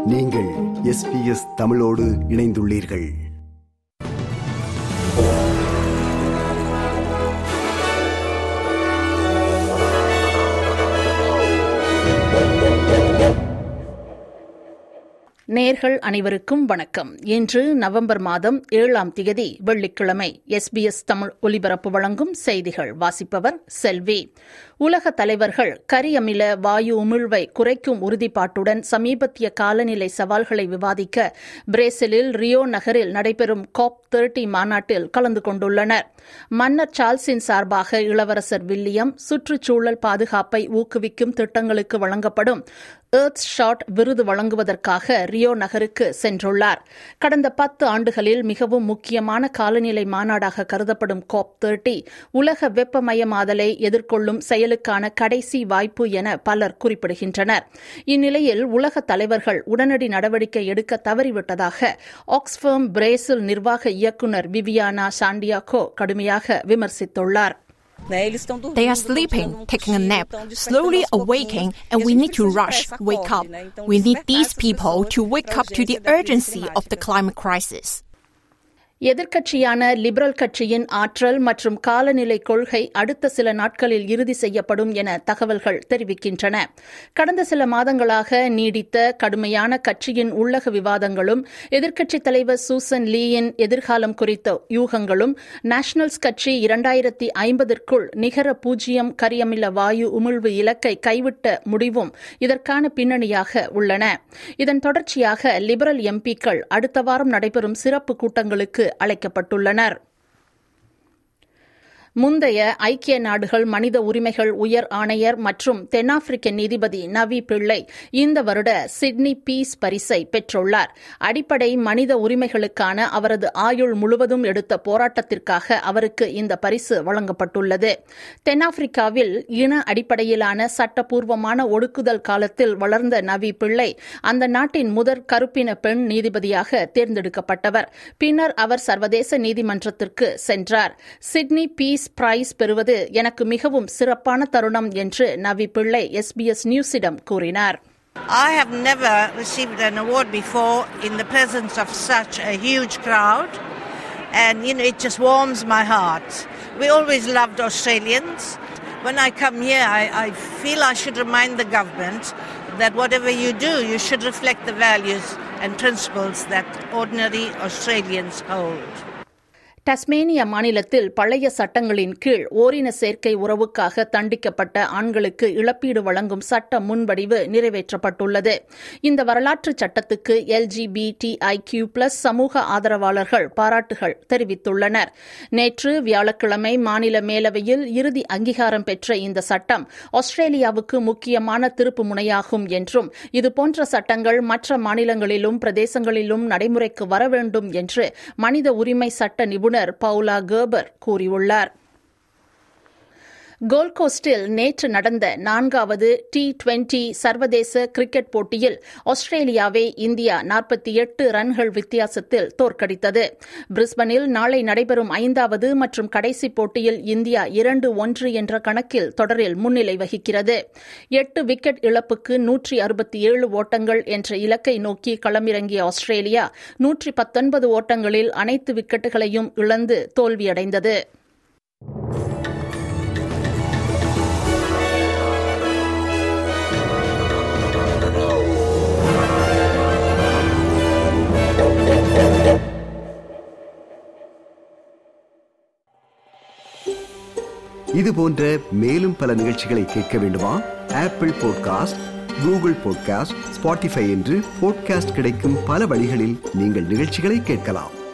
நீங்கள் SBS தமிழோடு இணைந்துள்ளீர்கள். நேயர்கள் அனைவருக்கும் வணக்கம். இன்று நவம்பர் மாதம் 7ஆம் தேதி வெள்ளிக்கிழமை. SBS தமிழ் ஒலிபரப்பு வழங்கும் செய்திகள் வாசிப்பவர் செல்வி. உலக தலைவர்கள் கரியமில வாயு உமிழ்வை குறைக்கும் உறுதிப்பாட்டுடன் சமீபத்திய காலநிலை சவால்களை விவாதிக்க பிரேசிலில் ரியோ நகரில் நடைபெறும் COP30 மாநாட்டில் கலந்து கொண்டுள்ளனர். மன்னர் சார்ல்ஸின் சார்பாக இளவரசர் வில்லியம் சுற்றுச்சூழல் பாதுகாப்பை ஊக்குவிக்கும் திட்டங்களுக்கு வழங்கப்படும் எர்த் ஷாட் விருது வழங்குவதற்காக ரியோ நகருக்கு சென்றுள்ளார். கடந்த 10 ஆண்டுகளில் மிகவும் முக்கியமான காலநிலை மாநாடாக கருதப்படும் COP30 உலக வெப்பமயமாதலை எதிர்கொள்ளும் செயலுக்கான கடைசி வாய்ப்பு என பலர் குறிப்பிடுகின்றனர். இந்நிலையில் உலக தலைவர்கள் உடனடி நடவடிக்கை எடுக்க தவறிவிட்டதாக ஆக்ஸ்ஃபேம் பிரேசில் நிர்வாக இயக்குநர் விவியானா சாண்டியாகோ கடுமையாக விமர்சித்துள்ளார். They are sleeping, taking a nap, slowly awaking, and we need to wake up. We need these people to wake up to the urgency of the climate crisis. எதிர்க்கட்சியான liberal கட்சியின் ஆற்றல் மற்றும் காலநிலை கொள்கை அடுத்த சில நாட்களில் இறுதி செய்யப்படும் என தகவல்கள் தெரிவிக்கின்றன. கடந்த சில மாதங்களாக நீடித்த கடுமையான கட்சியின் உள்ளக விவாதங்களும் எதிர்க்கட்சித் தலைவர் சூசன் லீயின் எதிர்காலம் குறித்த யூகங்களும் நேஷனல்ஸ் கட்சி 2050ற்குள் நிகர 0 கரியமில வாயு உமிழ்வு இலக்கை கைவிட்ட முடிவும் இதற்கான பின்னணியாக உள்ளன. இதன் தொடர்ச்சியாக லிபரல் எம்பிக்கள் அடுத்த வாரம் நடைபெறும் சிறப்பு கூட்டங்களுக்கு அழைக்கப்பட்டுள்ளனர். முந்தைய ஐக்கிய நாடுகள் மனித உரிமைகள் உயர் ஆணையர் மற்றும் தென்னாப்பிரிக்க நீதிபதி நவி பிள்ளை இந்த வருட சிட்னி பீஸ் பரிசை பெற்றுள்ளார். அடிப்படை மனித உரிமைகளுக்கான அவரது ஆயுள் முழுவதும் எடுத்த போராட்டத்திற்காக அவருக்கு இந்த பரிசு வழங்கப்பட்டுள்ளது. தென்னாப்பிரிக்காவில் இன அடிப்படையிலான சட்டப்பூர்வமான ஒடுக்குதல் காலத்தில் வளர்ந்த நவி பிள்ளை அந்த நாட்டின் முதற் கருப்பின பெண் நீதிபதியாக தேர்ந்தெடுக்கப்பட்டவர். பின்னர் அவர் சர்வதேச நீதிமன்றத்திற்கு சென்றார். சிட்னி பீஸ் பிரைஸ் பெறுவது எனக்கு மிகவும் சிறப்பான தருணம் என்று நவி பிள்ளை SBS நியூஸிடம் கூறினார். I have never received an award before in the presence of such a huge crowd, and it just warms my heart. We always loved Australians. When I come here, I feel I should remind the government that whatever you do, you should reflect the values and principles that ordinary Australians hold. Tasmania மாநிலத்தில் பழைய சட்டங்களின் கீழ் ஓரின சேர்க்கை உறவுக்காக தண்டிக்கப்பட்ட ஆண்களுக்கு இழப்பீடு வழங்கும் சட்ட முன்வடிவு நிறைவேற்றப்பட்டுள்ளது. இந்த வரலாற்று சட்டத்துக்கு LGBTIQ+ சமூக ஆதரவாளர்கள் பாராட்டுகள் தெரிவித்துள்ளனர். நேற்று வியாழக்கிழமை மாநில மேலவையில் இறுதி அங்கீகாரம் பெற்ற இந்த சட்டம் ஆஸ்திரேலியாவுக்கு முக்கியமான திருப்பு முனையாகும் என்றும் இதுபோன்ற சட்டங்கள் மற்ற மாநிலங்களிலும் பிரதேசங்களிலும் நடைமுறைக்கு வர வேண்டும் என்று மனித உரிமை சட்ட நிபுணர் பவுலா கர்பர் கூறியுள்ளார். கோல்ட் கோஸ்டில் நேற்று நடந்த 4வது T20 சர்வதேச கிரிக்கெட் போட்டியில் ஆஸ்திரேலியாவை இந்தியா 48 ரன்கள் வித்தியாசத்தில் தோற்கடித்தது. பிரிஸ்பனில் நாளை நடைபெறும் 5வது மற்றும் கடைசி போட்டியில் இந்தியா 2-1 என்ற கணக்கில் தொடரில் முன்னிலை வகிக்கிறது. 8 விக்கெட் இழப்புக்கு 167 ஓட்டங்கள் என்ற இலக்கை நோக்கி களமிறங்கிய ஆஸ்திரேலியா 119 ஓட்டங்களில் அனைத்து விக்கெட்டுகளையும் இழந்து தோல்வியடைந்தது. இது போன்ற மேலும் பல நிகழ்ச்சிகளை கேட்க வேண்டுமா? Apple podcast, Google podcast, Spotify என்று பாட்காஸ்ட் கிடைக்கும் பல வழிகளில் நீங்கள் நிகழ்ச்சிகளை கேட்கலாம்.